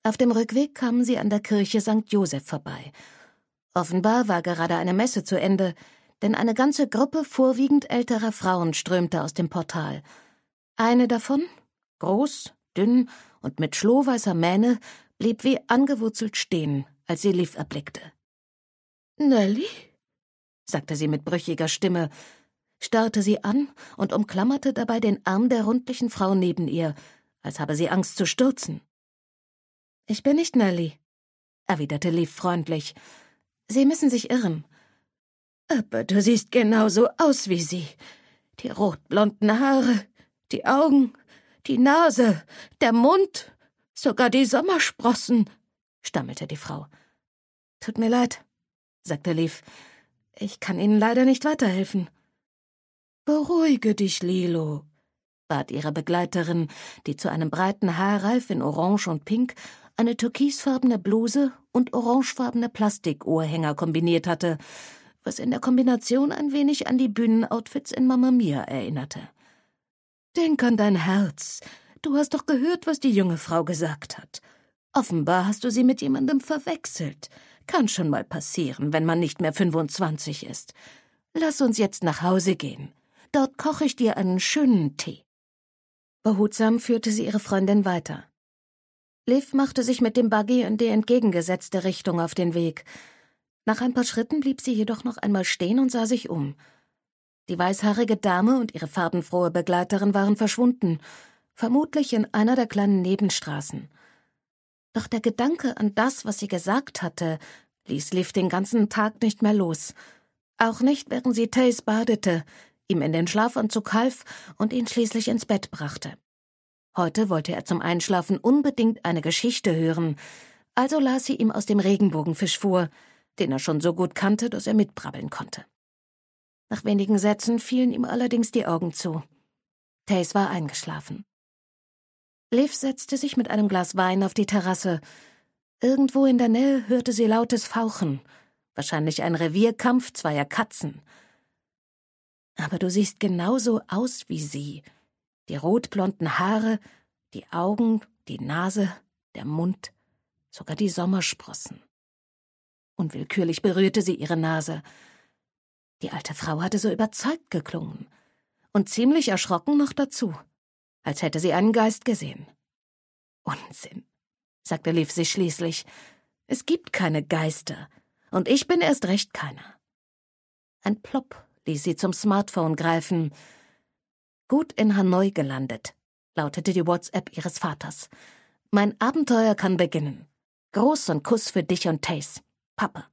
Auf dem Rückweg kamen sie an der Kirche St. Joseph vorbei. Offenbar war gerade eine Messe zu Ende, denn eine ganze Gruppe vorwiegend älterer Frauen strömte aus dem Portal. Eine davon, groß, dünn und mit schlohweißer Mähne, blieb wie angewurzelt stehen, als sie Liv erblickte. »Nelly?« sagte sie mit brüchiger Stimme, starrte sie an und umklammerte dabei den Arm der rundlichen Frau neben ihr, als habe sie Angst zu stürzen. »Ich bin nicht Nelly«, erwiderte Liv freundlich. »Sie müssen sich irren.« »Aber du siehst genauso aus wie sie. Die rotblonden Haare, die Augen, die Nase, der Mund, sogar die Sommersprossen«, stammelte die Frau. »Tut mir leid«, sagte Liv. »Ich kann Ihnen leider nicht weiterhelfen.« »Beruhige dich, Lilo«, bat ihre Begleiterin, die zu einem breiten Haarreif in Orange und Pink eine türkisfarbene Bluse und orangefarbene Plastikohrhänger kombiniert hatte, was in der Kombination ein wenig an die Bühnenoutfits in Mamma Mia erinnerte. »Denk an dein Herz. Du hast doch gehört, was die junge Frau gesagt hat. Offenbar hast du sie mit jemandem verwechselt. Kann schon mal passieren, wenn man nicht mehr 25 ist. Lass uns jetzt nach Hause gehen. Dort koche ich dir einen schönen Tee.« Behutsam führte sie ihre Freundin weiter. Liv machte sich mit dem Buggy in die entgegengesetzte Richtung auf den Weg. Nach ein paar Schritten blieb sie jedoch noch einmal stehen und sah sich um. Die weißhaarige Dame und ihre farbenfrohe Begleiterin waren verschwunden, vermutlich in einer der kleinen Nebenstraßen. Doch der Gedanke an das, was sie gesagt hatte, ließ Liv den ganzen Tag nicht mehr los. Auch nicht, während sie Tace badete, ihm in den Schlafanzug half und ihn schließlich ins Bett brachte. Heute wollte er zum Einschlafen unbedingt eine Geschichte hören, also las sie ihm aus dem Regenbogenfisch vor, den er schon so gut kannte, dass er mitbrabbeln konnte. Nach wenigen Sätzen fielen ihm allerdings die Augen zu. Tace war eingeschlafen. Liv setzte sich mit einem Glas Wein auf die Terrasse. Irgendwo in der Nähe hörte sie lautes Fauchen, wahrscheinlich ein Revierkampf zweier Katzen. »Aber du siehst genauso aus wie sie. Die rotblonden Haare, die Augen, die Nase, der Mund, sogar die Sommersprossen.« Unwillkürlich berührte sie ihre Nase. Die alte Frau hatte so überzeugt geklungen. Und ziemlich erschrocken noch dazu, als hätte sie einen Geist gesehen. »Unsinn«, sagte Liv sich schließlich. »Es gibt keine Geister. Und ich bin erst recht keiner.« Ein Plopp ließ sie zum Smartphone greifen. »Gut in Hanoi gelandet«, lautete die WhatsApp ihres Vaters. »Mein Abenteuer kann beginnen. Gruß und Kuss für dich und Tace. Papa.«